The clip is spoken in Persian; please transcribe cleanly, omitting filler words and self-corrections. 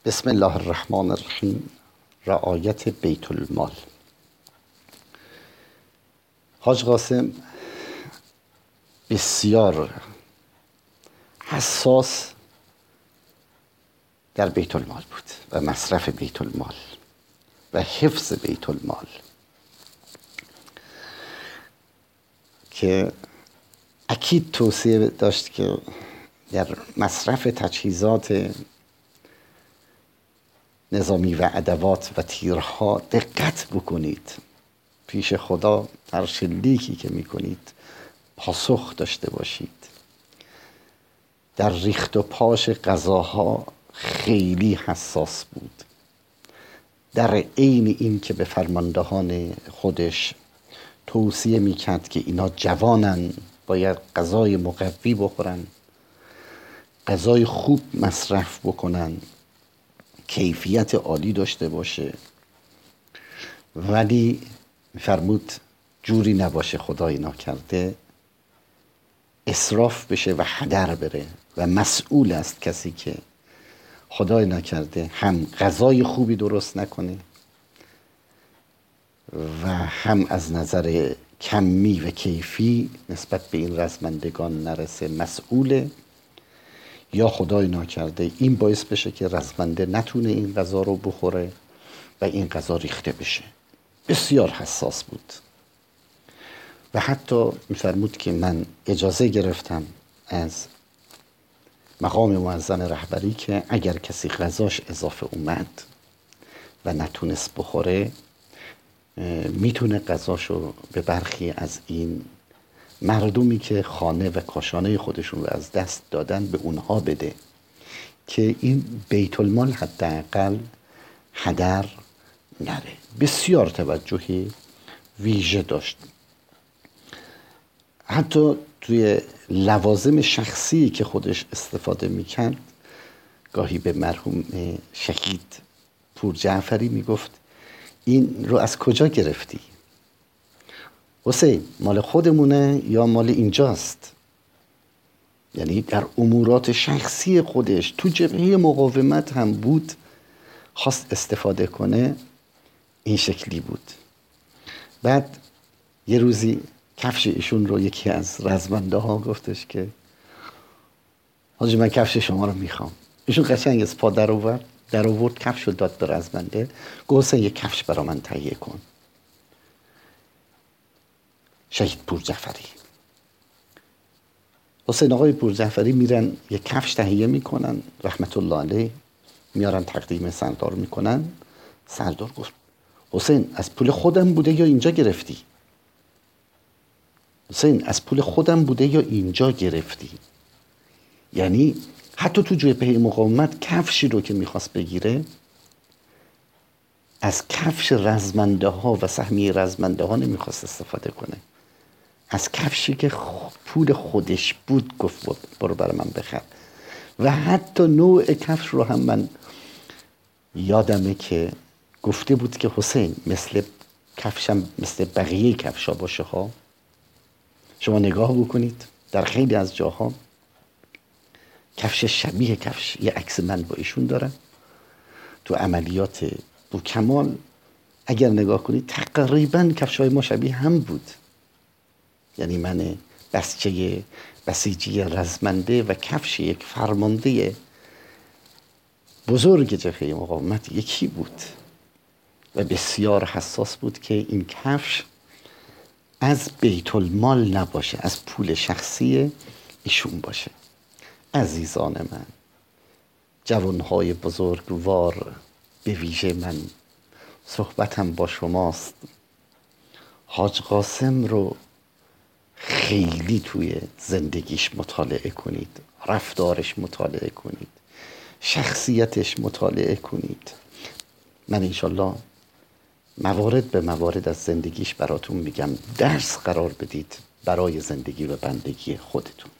بسم الله الرحمن الرحیم. رعایت بیت المال. حاج قاسم بسیار حساس در بیت المال بود و مصرف بیت المال و حفظ بیت المال، که اکید توصیه داشت که در مصرف تجهیزات نظامی و ادوات و تیرها دقت بکنید. پیش خدا هر شلیکی که میکنید پاسخ داشته باشید. در ریخت و پاش غذاها خیلی حساس بود. در عین این که به فرماندهان خودش توصیه میکرد که اینا جوانن، باید غذای مقوی بخورن، غذای خوب مصرف بکنن، کیفیت عالی داشته باشه، ولی فرمود جوری نباشه خدای ناکرده اسراف بشه و هدر بره و مسئول است کسی که خدای ناکرده هم غذای خوبی درست نکنه و هم از نظر کمی و کیفی نسبت به این رزمندگان نرسه، مسئوله. یا خدای ناکرده این باعث بشه که رزمنده نتونه این غذا رو بخوره و این غذا ریخته بشه. بسیار حساس بود و حتی میفرمود که من اجازه گرفتم از مقام معظم رهبری که اگر کسی غذاش اضافه اومد و نتونست بخوره میتونه غذاشو به برخی از این مردمی که خانه و کاشانه خودشون رو از دست دادن به اونها بده که این بیت المال حداقل هدر نره. بسیار توجه ویژه داشت. حتی توی لوازم شخصی که خودش استفاده میکرد گاهی به مرحوم شهید پور جعفری میگفت این رو از کجا گرفتی؟ حسین مال خودمونه یا مال اینجاست؟ یعنی در امورات شخصی خودش تو جبهه مقاومت هم بود، خواست استفاده کنه، این شکلی بود. بعد یه روزی کفش ایشون رو یکی از رزمنده ها گفتش که حاجی من کفش شما رو میخوام. ایشون قشنگ از پا در آورد کفش رو داد به رزمنده، گفت حسین یه کفش برا من تهیه کن. شهید پور جعفری، حسین آقای پور جعفری میرن یه کفش تهیه میکنن، رحمت الله علیه، میارن تقدیم سردار میکنن. سردار گفت حسین از پول خودم بوده یا اینجا گرفتی؟ حسین از پول خودم بوده یا اینجا گرفتی؟ یعنی حتی تو جبهه مقاومت کفشی رو که میخواست بگیره از کفش رزمنده ها و سهمیه رزمنده ها نمیخواست استفاده کنه، از کفشی که پول خودش بود گفت برو برای من بخر. و حتی نوع کفش رو هم من یادمه که گفته بود که حسین مثل کفشم مثل بقیه کفشا باشه ها. شما نگاه بکنید در خیلی از جاها کفش شبیه کفش، یه عکس من با ایشون دارم تو عملیات بوکمال، اگر نگاه کنید تقریبا کفشای ما شبیه هم بود. یعنی من بسیجی رزمنده و کفش یک فرمانده بزرگ جبهه مقاومت یکی بود و بسیار حساس بود که این کفش از بیت المال نباشه، از پول شخصی ایشون باشه. عزیزان من، جوانهای بزرگوار، به ویژه من صحبتم با شماست، حاج قاسم رو خیلی توی زندگیش مطالعه کنید، رفتارش مطالعه کنید، شخصیتش مطالعه کنید. من انشالله موارد به موارد از زندگیش براتون میگم، درس قرار بدید برای زندگی و بندگی خودتون.